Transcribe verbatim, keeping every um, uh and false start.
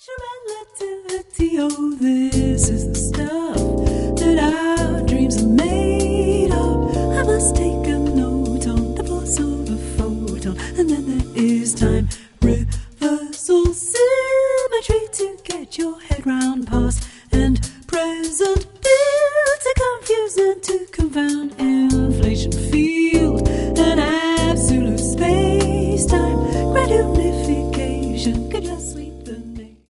Relativity, oh, this is the stuff that our dreams are made of. I must take a note on the force of a photon, and then there is time reversal symmetry to get your head round past